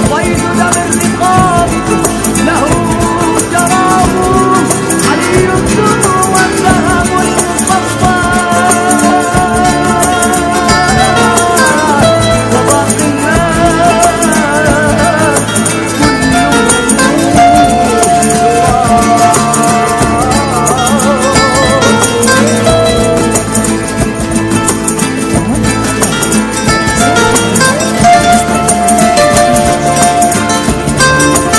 صيد دم الرقاب له شراب علي الدر والذهب المصفى وباقي الناس كلهم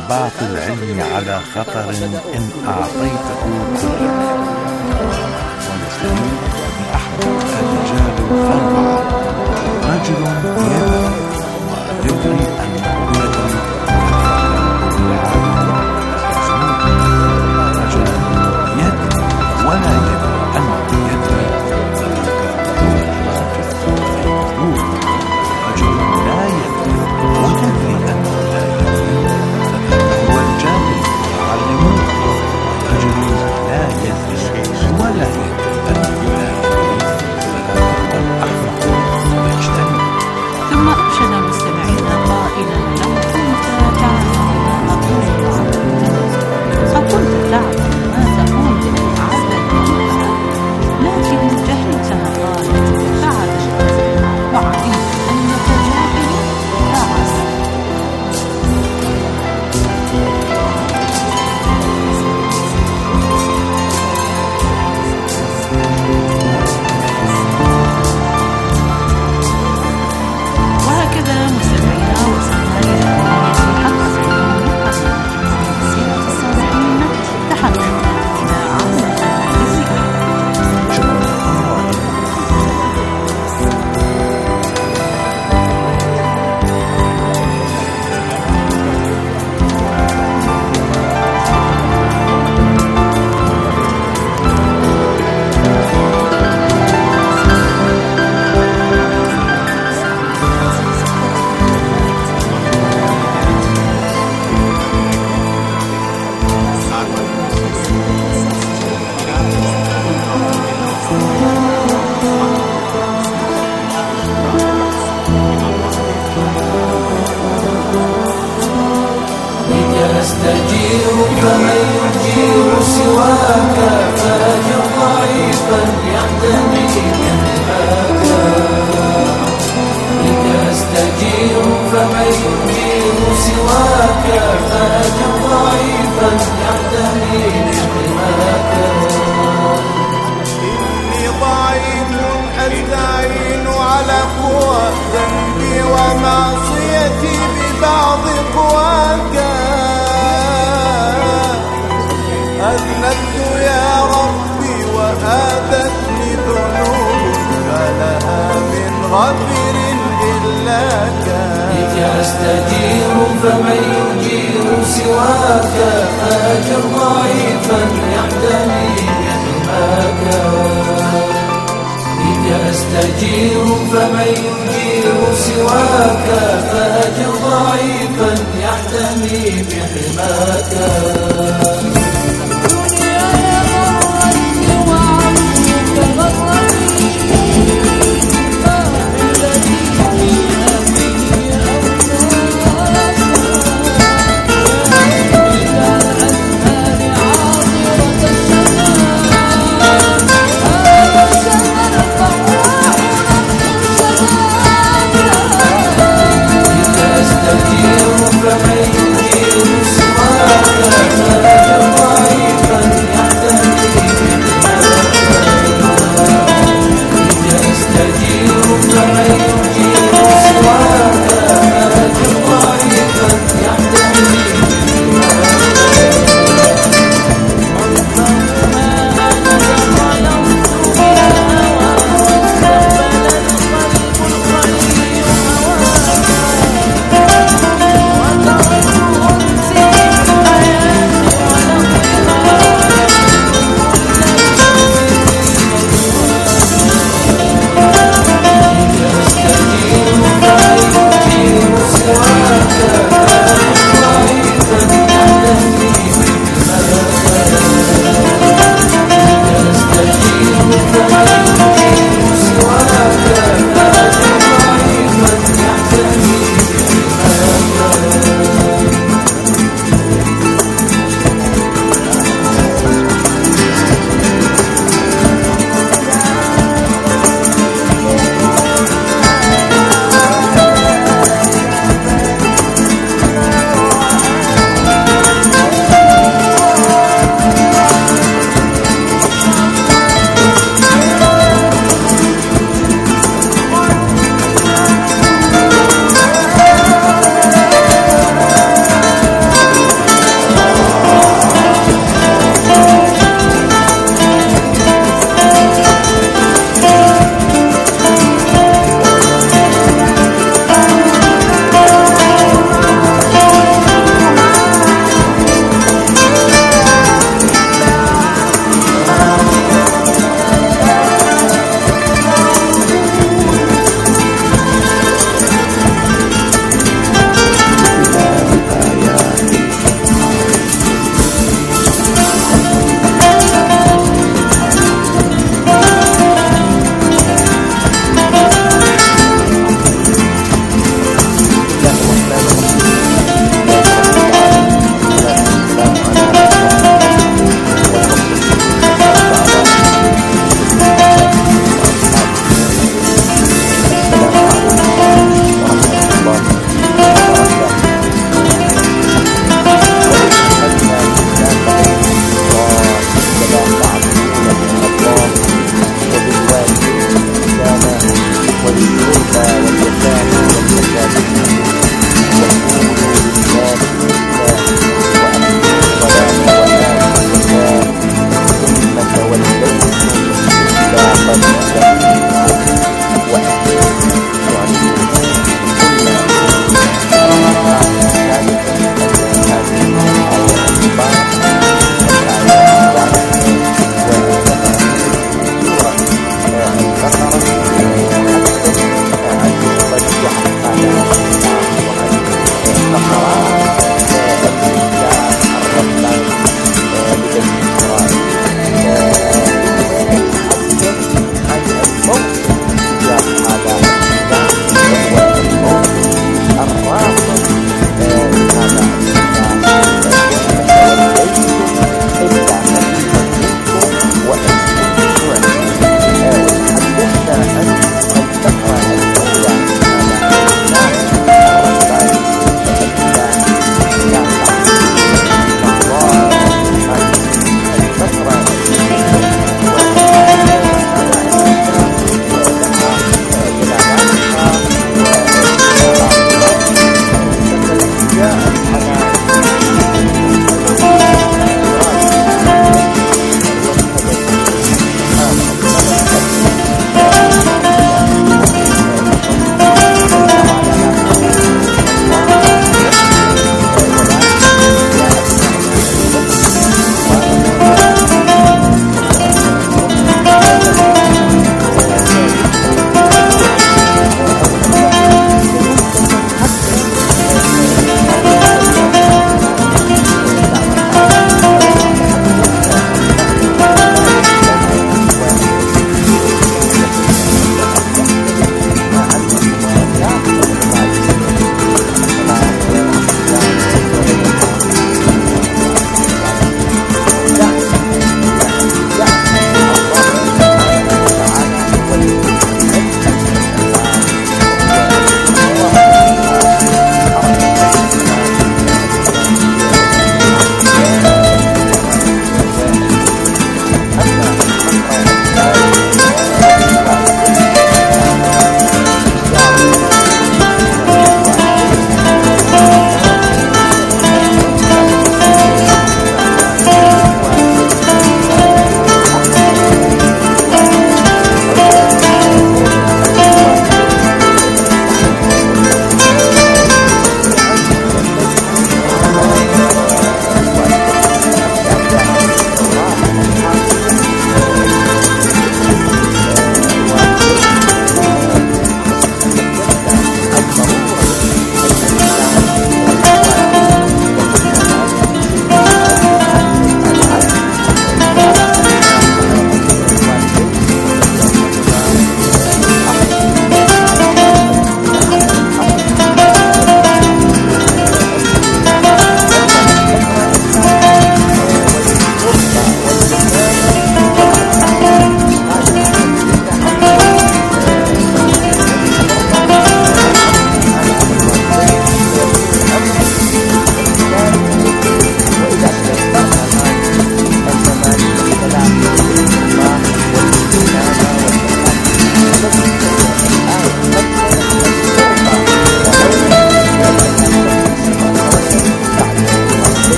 استنباط العلم على خطر إن أعطيته كله. ونستمر بأحد الرجال الأربعة: رجل يدري أنه يدري ولا يدري أنه يدري رجل لا يدري ويدري أنه لا يدري هو الجاهل يعلمه. رجل لا يدري ولا يدري أنه لا يدري هو الأحمق يجتنب. ثم أرشد المستمعين قائلا: لو كنت تعلم ما أقول فكنت تعلم ما تقول لكن جهلت مقالتي فعلت وعلمت أنك جاهل فعلت. وهكذا مستمعينا وصلنا إلى نهاية حلقة اليوم من سيرة الصالحين. تحدثنا إلى عالم الذكر. أستجير فمن يجير سواك فأجر ضعيفا يعتني بحماك. بك أستجير فمن يجير سواك فأجر ضعيفا يعتني بحماك. إني ضعيف أستعين على قوى ذنبي ومعصيتي ببعض قواك. أذنبت يا ربي وآذتني ذنوب فلها من غفر إلاك. بك أستجير فمن يجير سواك فأجر ضعيفا يحتمي بحماك. بك أستجير فمن يجير سواك فأجر ضعيفا يحتمي بحماك. فمن يجير سواك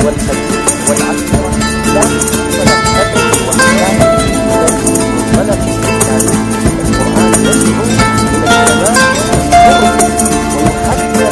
والحديث والعشرة لا توصل أبدا وأحيانا ولا القرآن يدعو إلى السلام ويحذر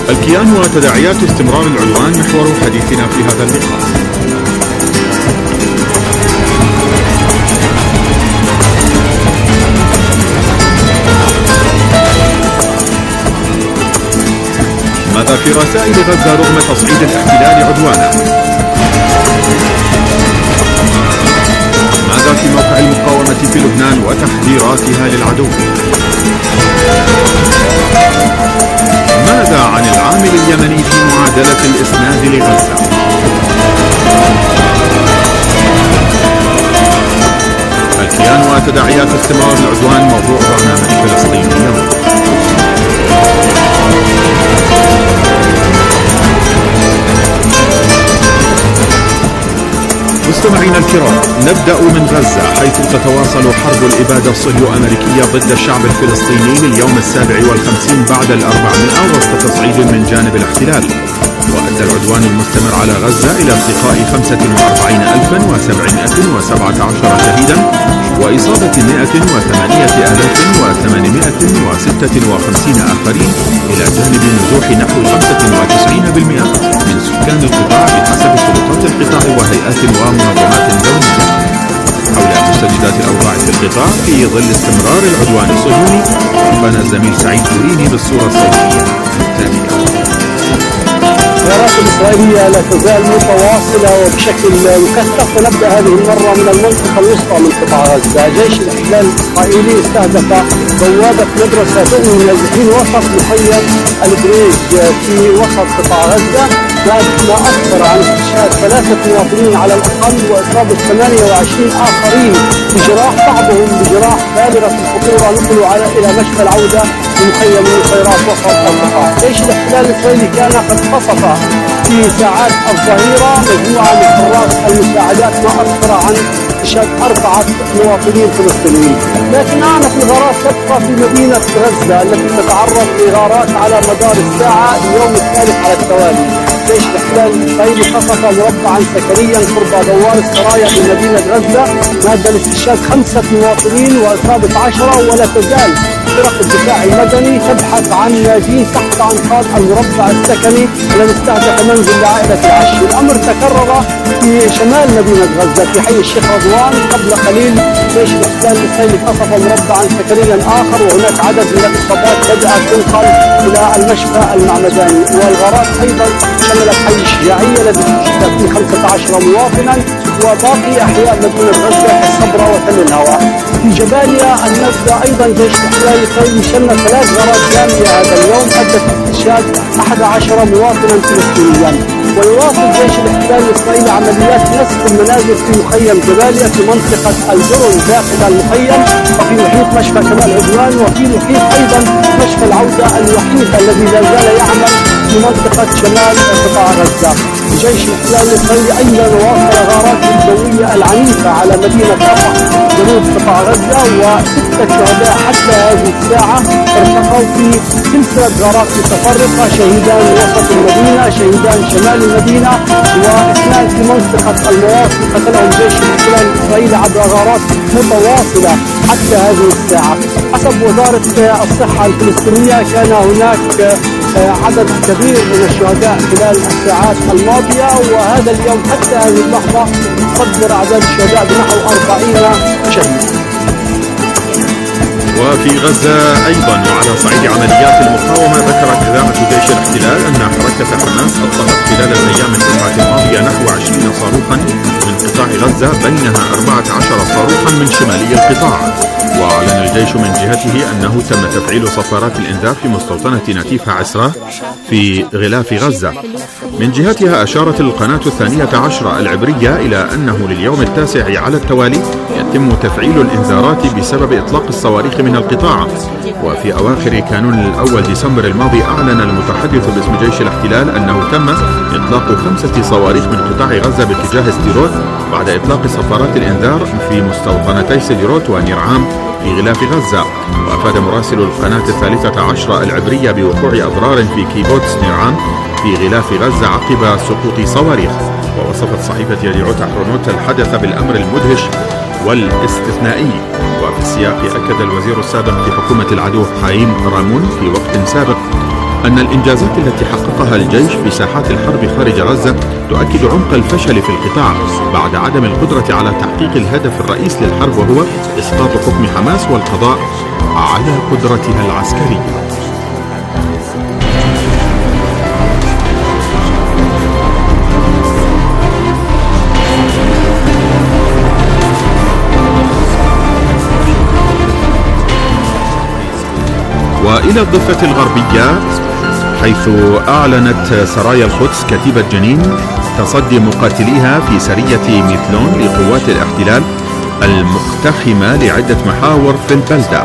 الكيان وتداعيات استمرار العدوان محور حديثنا في هذا اللقاء. ماذا في رسائل غزة رغم تصعيد الاحتلال عدوانا؟ ماذا في موقع المقاومة في لبنان وتحذيراتها للعدو؟ ماذا عن العامل اليمني في معادلة الإسناد لغزة؟ الكيان وتداعيات استمرار العدوان موضوع برنامج فلسطين اليوم. مستمعينا الكرام، نبدأ من غزة حيث تتواصل حرب الإبادة الصهيو-أمريكية ضد الشعب الفلسطيني لليوم 57 بعد 400 وسط تصعيد من جانب الاحتلال. وأدى العدوان المستمر على غزة إلى ارتقاء 45,717 شهيدا وإصابة 108,856 آخرين إلى جانب نزوح نحو 95% من سكان القطاع بحسب سلطات القطاع وهيئات ومنظمات دولية. حول مستجدات الأوضاع في القطاع في ظل استمرار العدوان الصهيوني رافقنا الزميل سعيد كوريني بالصورة الصوتية التالية. الغارات الإسرائيلية لا تزال متواصلة وبشكل مكثف، ونبدأ هذه المرة من المنطقة الوسطى من قطاع غزة. جيش الاحتلال الإسرائيلي استهدف بوابة مدرسة تؤمن النازحين وسط مخيم البريج في وسط قطاع غزة، ما أسفر عن استشهاد 3 مواطنين على الأقل وإصابة 28 آخرين بجراح، بعضهم بجراح بالغة الخطورة نقلوا إلى مشفى العودة بمخيم الخيرات وسط القطاع. جيش الاحتلال الإسرائيلي كان قد قصف في ساعات الظهيرة مجموعة من حراس المساعدات، ما أسفر عن استشهاد 4 مواطنين فلسطينيين. لكن أعنف الغارات تبقى في مدينة غزة التي تتعرض لغارات على مدار الساعة اليوم الثالث على التوالي. جيش الاحتلال الإسرائيلي قصف مربعا سكنيا قرب دوار السرايا بمدينة غزة، ما أدى لاستشهاد 5 مواطنين وإصابة 10، ولا تزال فرق الدفاع المدني تبحث عن ناجين تحت أنقاض المربع السكني الذي استهدف منزل لعائلة العشي. الأمر تكرر في شمال مدينة غزة في حي الشيخ رضوان قبل قليل. جيش الاحتلال الإسرائيلي قصف مربعا سكنيا آخر، وهناك عدد من الإصابات بدأت تنقل إلى المشفى المعمداني. والغارات أيضا شملت حي الشجاعية الذي استشهد فيه 15 مواطنا وباقي أحياء مدينة غزة كالصبرة وتل الهواء. في جباليا النبذة أيضا جيش الاحتلال الإسرائيلي شن 3 غارات جامية هذا اليوم أدت استشهاد 11 مواطنا فلسطينيا. ويواصل جيش الاحتلال الإسرائيلي عمليات نسف المنازل في مخيم جباليا في منطقة الجرن داخل المخيم، وفي محيط مشفى كمال عدوان، وفي محيط أيضا مشفى العودة الوحيد الذي لا زال يعمل في منطقة شمال قطاع غزة. جيش الاحتلال الإسرائيلي أيضا واصل غاراته الجوية العنيفة على مدينة رفح جنوب قطاع غزة، و6 شهداء حتى هذه الساعة ارتقوا في سلسلة غارات متفرقة، شهيدان وسط المدينة، شهيدان شمال المدينة، و2 في منطقة المواصل قتلهم جيش الاحتلال الإسرائيلي عبر غارات متواصلة حتى هذه الساعة. حسب وزارة الصحة الفلسطينية كان هناك عدد كبير من الشهداء خلال الساعات الماضية، وهذا اليوم حتى هذه اللحظة تقدر أعداد الشهداء بنحو 40 شهيد. وفي غزة أيضا وعلى صعيد عمليات المقاومة ذكرت إذاعة جيش الاحتلال أن حركة حماس أطلقت خلال الأيام التسعة الماضية نحو 20 صاروخا من قطاع غزة، بينها 14 صاروخا من شمالي القطاع. وأعلن الجيش من جهته أنه تم تفعيل صفارات الإنذار في مستوطنة نتيفة عسرة في غلاف غزة. من جهتها أشارت القناة 12 العبرية إلى أنه لليوم التاسع على التوالي يتم تفعيل الإنذارات بسبب إطلاق الصواريخ من القطاع. وفي أواخر كانون الأول ديسمبر الماضي أعلن المتحدث باسم جيش الاحتلال أنه تم إطلاق 5 صواريخ من قطاع غزة باتجاه سديروت بعد إطلاق صفارات الإنذار في مستوطنتي سديروت ونير عام في غلاف غزة. وأفاد مراسل القناة 13 العبرية بوقوع أضرار في كيبوتس نير عام في غلاف غزة عقب سقوط صواريخ. ووصفت صحيفة يديعوت أحرونوت الحدث بالأمر المدهش والاستثنائي. وفي السياق أكد الوزير السابق في حكومة العدو حايم رامون في وقت سابق أن الإنجازات التي حققها الجيش في ساحات الحرب خارج غزة تؤكد عمق الفشل في القطاع بعد عدم القدرة على تحقيق الهدف الرئيس للحرب، وهو إسقاط حكم حماس والقضاء على قدرتها العسكرية. وإلى الضفة الغربية، حيث أعلنت سرايا القدس كتيبة جنين تصدي مقاتليها في سرية ميثلون لقوات الاحتلال المقتحمة لعدة محاور في البلدة،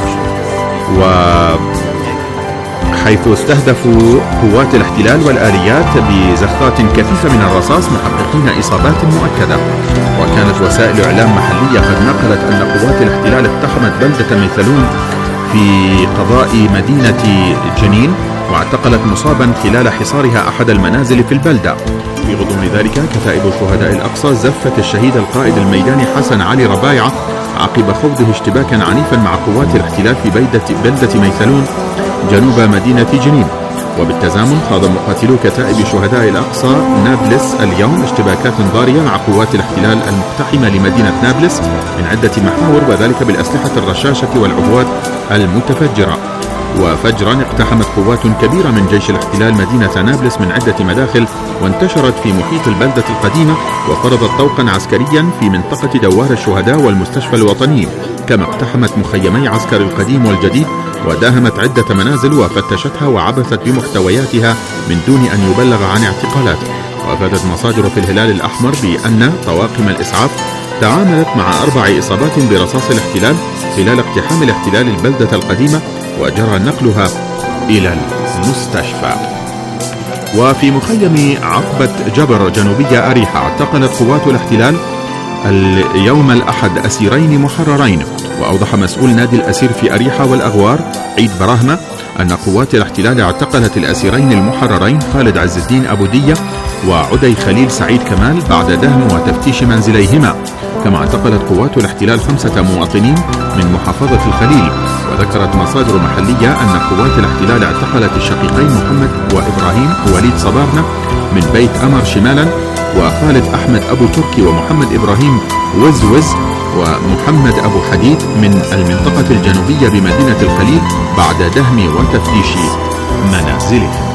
وحيث استهدفوا قوات الاحتلال والآليات بزخات كثيفة من الرصاص محققين إصابات مؤكدة. وكانت وسائل إعلام محلية قد نقلت أن قوات الاحتلال اقتحمت بلدة ميثلون في قضاء مدينة جنين، واعتقلت مصابا خلال حصارها أحد المنازل في البلدة. في غضون ذلك، كتائب شهداء الأقصى زفت الشهيد القائد الميداني حسن علي ربايعة عقب خوضه اشتباكا عنيفا مع قوات الاحتلال في بلدة ميثلون جنوب مدينة جنين. وبالتزامن خاض مقاتلو كتائب شهداء الأقصى نابلس اليوم اشتباكات ضارية مع قوات الاحتلال المقتحمة لمدينة نابلس من عدة محاور، وذلك بالأسلحة الرشاشة والعبوات المتفجرة. وفجرا اقتحمت قوات كبيرة من جيش الاحتلال مدينة نابلس من عدة مداخل، وانتشرت في محيط البلدة القديمة، وفرضت طوقا عسكريا في منطقة دوار الشهداء والمستشفى الوطني، كما اقتحمت مخيمي عسكر القديم والجديد، وداهمت عدة منازل وفتشتها وعبثت بمحتوياتها من دون أن يبلغ عن اعتقالات. وأفادت مصادر في الهلال الأحمر بأن طواقم الإسعاف تعاملت مع 4 إصابات برصاص الاحتلال خلال اقتحام الاحتلال البلدة القديمة، وجرى نقلها إلى المستشفى. وفي مخيم عقبة جبر جنوبية أريحة، اعتقلت قوات الاحتلال اليوم الأحد أسيرين محررين. وأوضح مسؤول نادي الأسير في أريحة والأغوار عيد براهمة أن قوات الاحتلال اعتقلت الأسيرين المحررين خالد عز الدين أبو دية وعدي خليل سعيد كمال بعد دهم وتفتيش منزليهما. كما اعتقلت قوات الاحتلال 5 مواطنين من محافظة الخليل. وذكرت مصادر محلية أن قوات الاحتلال اعتقلت الشقيقين محمد وإبراهيم وليد صباغنة من بيت أمر شمالا، وخالد أحمد أبو تركي ومحمد إبراهيم وزوز ومحمد أبو حديد من المنطقة الجنوبية بمدينة الخليل بعد دهم وتفتيش منازلهم.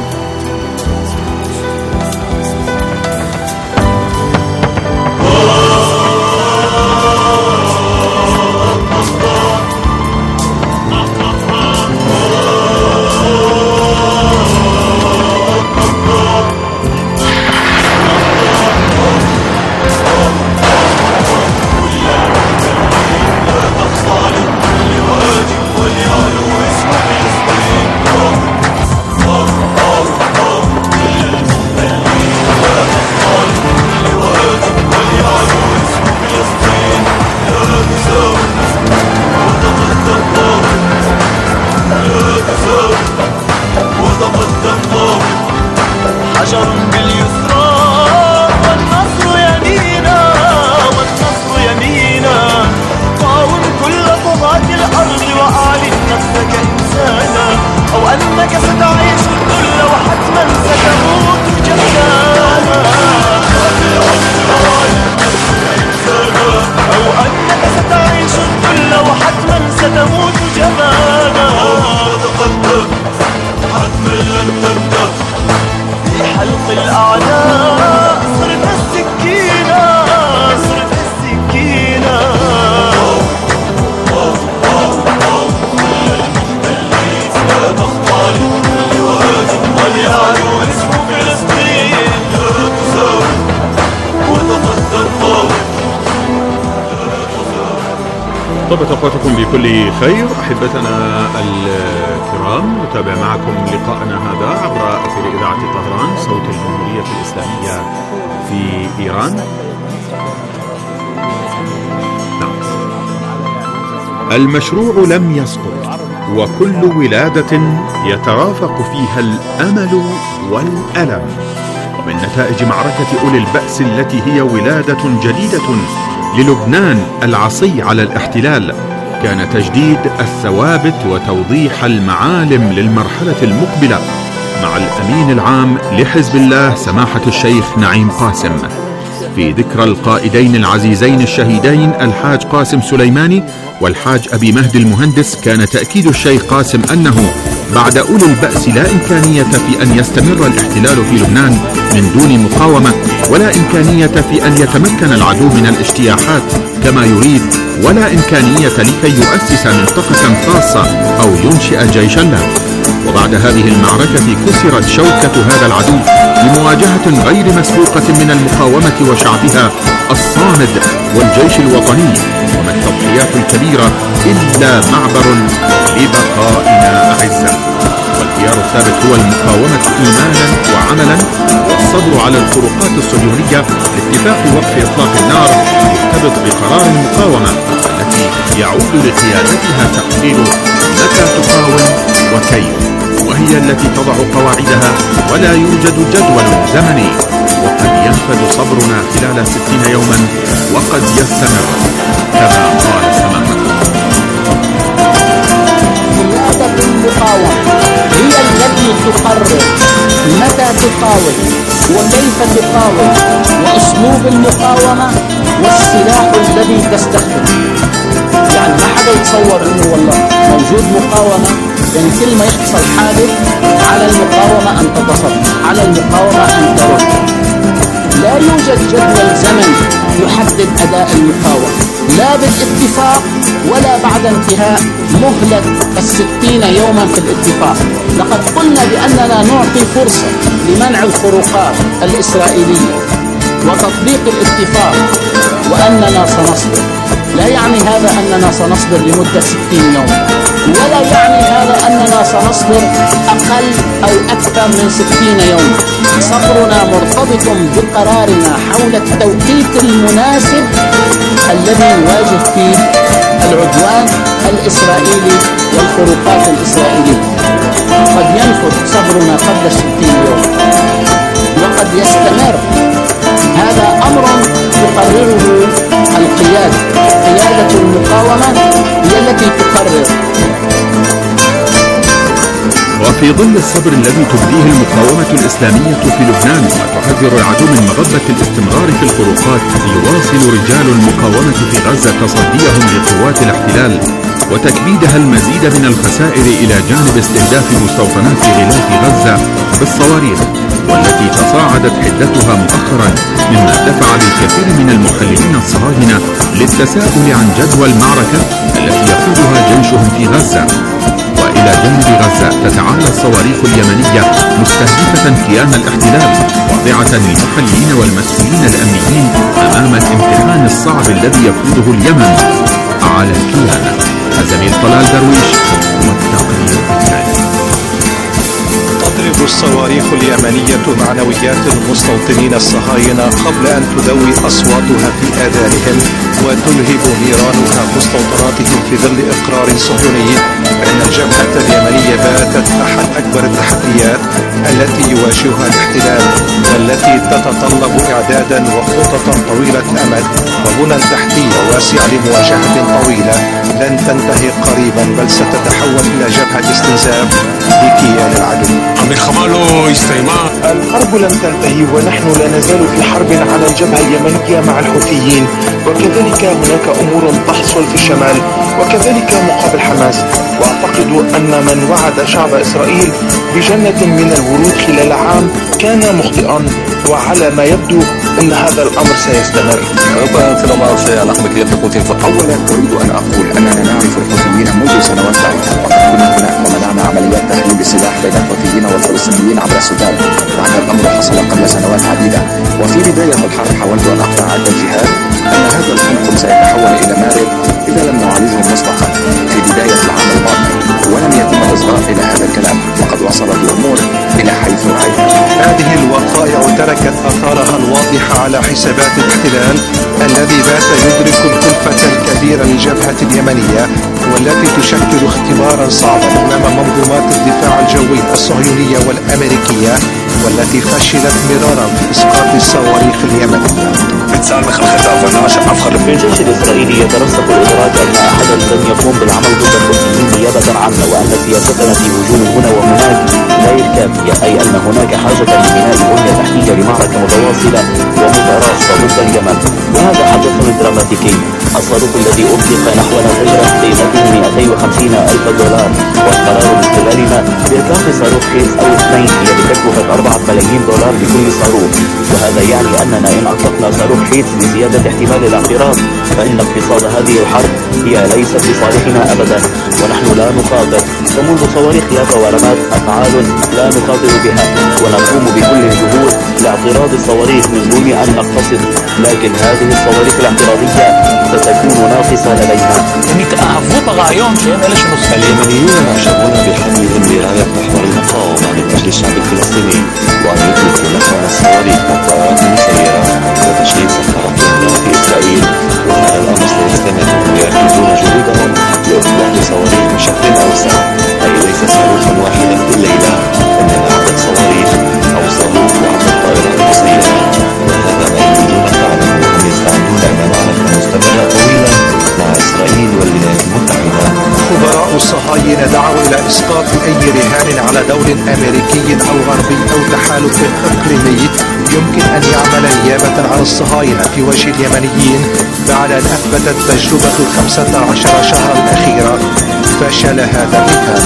طبت أوقاتكم بكل خير أحبتنا الكرام. نتابع معكم لقاءنا هذا عبر أثير إذاعة طهران صوت الجمهورية الإسلامية في إيران. المشروع لم يسقط، وكل ولادة يترافق فيها الأمل والألم. ومن نتائج معركة أولي البأس التي هي ولادة جديدة للبنان العصي على الاحتلال كان تجديد الثوابت وتوضيح المعالم للمرحلة المقبلة مع الأمين العام لحزب الله سماحة الشيخ نعيم قاسم في ذكرى القائدين العزيزين الشهيدين الحاج قاسم سليماني والحاج أبي مهدي المهندس. كان تأكيد الشيخ قاسم أنه بعد أولي البأس لا إمكانية في أن يستمر الاحتلال في لبنان من دون مقاومة، ولا إمكانية في أن يتمكن العدو من الاجتياحات كما يريد، ولا إمكانية لكي يؤسس منطقة خاصة أو ينشئ جيشا له. وبعد هذه المعركة كسرت شوكة هذا العدو لمواجهة غير مسبوقة من المقاومة وشعبها الصامد والجيش الوطني، وما التضحيات الكبيرة إلا معبر لبقائنا أعزة. والخيار الثابت هو المقاومة إيمانا وعملا، والصبر على الخروقات الصهيونية لاتفاق وقف إطلاق النار مرتبط بقرار المقاومة التي يعود لقيادتها تقرير متى تقاوم وكيف، وهي التي تضع قواعدها ولا يوجد جدول زمني. وقد ينفد صبرنا خلال 60 يوما وقد يستمر كما قال سماحة. قيادة المقاومة هي التي تقرر متى تقاوم وكيف تقاوم وأسلوب المقاومة والسلاح الذي تستخدم. يعني ما حدا يتصور انه والله موجود مقاومة، يعني كل ما يحصل حادث على المقاومة ان تتصدى، على المقاومة ان ترد. لا يوجد جدول زمن يحدد اداء المقاومة، لا بالاتفاق ولا بعد انتهاء مهلة 60 يوما في الاتفاق. لقد قلنا باننا نعطي فرصة لمنع الخروقات الاسرائيلية وتطبيق الاتفاق واننا سنصبر. لا يعني هذا أننا سنصبر لمدة 60 يوم، ولا يعني هذا أننا سنصبر أقل أو أكثر من 60 يوم. صبرنا مرتبط بقرارنا حول التوقيت المناسب الذي يواجه فيه العدوان الإسرائيلي والخروقات الإسرائيلية. قد ينفذ صبرنا قبل 60 يوم وقد يستمر. هذا أمر تقرره القيادة. قيادة المقاومة هي التي تقرر. وفي ظل الصبر الذي تبديه المقاومة الإسلامية في لبنان وتحذر العدو من مغبة الاستمرار في الخروقات، يواصل رجال المقاومة في غزة تصديهم لقوات الاحتلال وتكبيدها المزيد من الخسائر إلى جانب استهداف مستوطنات غلاف غزة بالصواريخ، والتي تصاعدت حدتها مؤخرا مما دفع بالكثير من المحللين الصهاينة للتساؤل عن جدوى المعركة التي يخوضها جيشهم في غزة. وإلى جانب غزة تتعالى الصواريخ اليمنية مستهدفة كيان الاحتلال، واضعة المحللين والمسؤولين الأمنيين أمام الامتحان الصعب الذي يفرضه اليمن على الكيان. الزميل طلال درويش والتقرير التالي. تضرب الصواريخ اليمنية معنويات المستوطنين الصهاينة قبل أن تدوي أصواتها في آذانهم وتلهب نيرانها مستوطناتهم في ظل إقرار صهيوني بأن الجبهة اليمنية باتت أحد أكبر التحديات التي يواجهها الاحتلال، والتي تتطلب إعدادا وخططا طويلة الأمد وبنى تحتية واسع لمواجهة طويلة لن تنتهي قريبا، بل ستتحول إلى جبهة استنزاف لكيان العدو. الحرب لم تنتهي ونحن لا نزال في حرب على الجبهة اليمنية مع الحوثيين، وكذلك هناك أمور تحصل في الشمال وكذلك مقابل حماس. وأعتقد أن من وعد شعب إسرائيل بجنة من الورود خلال عام كان مخطئا، وعلى ما يبدو أن هذا الأمر سيستمر. أولا أريد أن أقول أننا نعرف الحوثيين منذ سنوات بعيدة، وقد كنا هناك ومنعنا عمليات تهريب السلاح بين الحوثيين والفلسطينيين عبر السودان، وأن الأمر حصل قبل سنوات عديدة. وفي بداية الحرب حاولت أن أقطع عدة جهات أن هذا العنف سيتحول إلى مارد إذا لم نعالجه مسبقا في بداية العام الماضي، ولم يتم الإصغاء إلى هذا الكلام، وقد وصلت الأمور إلى حيث رأينا. هذه الوقائع تركت أثارها الواضحة على حسابات الاحتلال الذي بات يدرك الكلفة الكبيرة للجبهة اليمنية، والتي تشكل اختبارا صعبا أمام منظومات الدفاع الجوي الصهيونية والأمريكية، والتي فشلت مرارا في إسقاط الصواريخ اليمنية. في الجيش الإسرائيلي يترسخ الإدراك أن أحدا لن يقوم بالعمل ضد الحوثيين نيابة عنه، وأن سياستنا في وجود هنا وهناك لا كافية، أي أن هناك حاجة لبناء بنية تحتية لمعركة متواصلة ومتراصة ضد اليمن. وهذا حدث دراماتيكي. الصاروخ الذي أطلق نحونا فجرا قيمته 250,000 دولار، والقرار باستغلالنا بإطلاق صاروخ كيس أو 2 هي بتكلفة 4 ملايين دولار لكل صاروخ. وهذا يعني أننا إن أطلقنا صاروخ حيث لزيادة احتمال الاعتراض فإن اقتصاد هذه الحرب هي ليست لصالحنا أبدا، ونحن لا نخاطر. فمنذ صواريخ يافا ورمات أفعال لا نخاطر بها، ونقوم بكل الجهود لاعتراض الصواريخ من دون أن نقتصد، لكن هذه الصواريخ الاعتراضية ستكون ناقصة لدينا. اليمنيون معجبون بحملهم لراية محور المقاومة من أجل الشعب الفلسطيني، وأن يطلقوا نحونا الصواريخ والطائرات المسيرة وتشغيل سفارتنا في إسرائيل. وهذا الأمر سيستمر ويركزون جهودهم لإطلاق صواريخ بشكل أوسع، أي ليس صاروخا واحدا في الليلة، إنما عدد صواريخ أو صاروخ وعدد طائرات مسيرة. وهذا ما يريدون فعله، وهم يستعدون إلى معركة مستمرة طويلة مع إسرائيل والولايات المتحدة. خبراء الصهاينة دعوا إلى إسقاط أي رهان على دور أمريكي أو غربي أو تحالف إقليمي يمكن أن يعمل نيابة عن الصهاينة في وجه اليمنيين، بعد أن أثبتت تجربة 15 شهرا الأخيرة فشل هذا الرهان.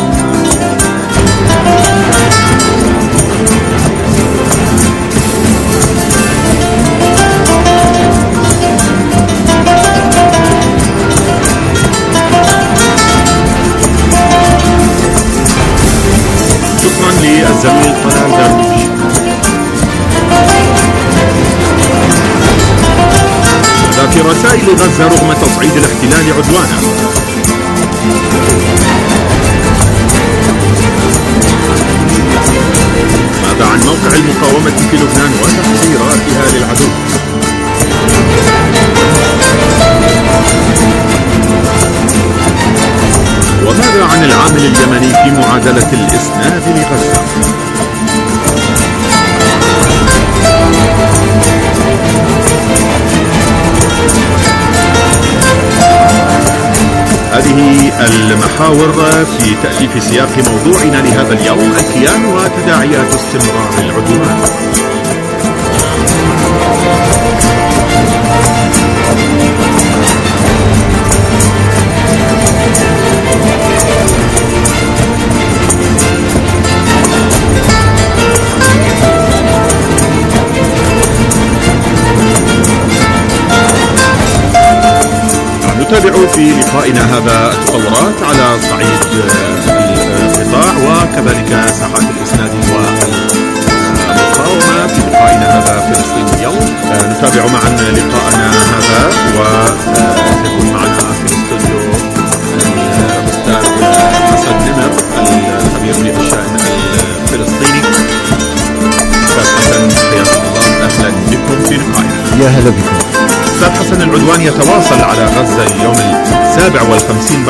للزميل طلال درويش. في رسائل غزة رغم تصعيد الاحتلال عدوانا. ماذا عن موقع المقاومة في لبنان وتحذيراتها للعدو؟ وماذا عن العامل اليمني في معادلة الإسناد لغزة؟ هذه المحاور في تأليف سياق موضوعنا لهذا اليوم، الكيان وتداعيات استمرار العدوان. نتابع في لقائنا هذا التطورات على صعيد القطاع وكذلك ساحات الإسناد والمقاومة في لقائنا هذا فلسطين اليوم. نتابع معا لقاءنا هذا وسيكون معنا في الاستوديو الأستاذ حسن نمر الخبير بالشأن الفلسطيني. أستاذ حسن حياكم الله، أهلا بكم في لقائنا. يا هلا بكم. أستاذ حسن، العدوان يتواصل على غزة اليوم 57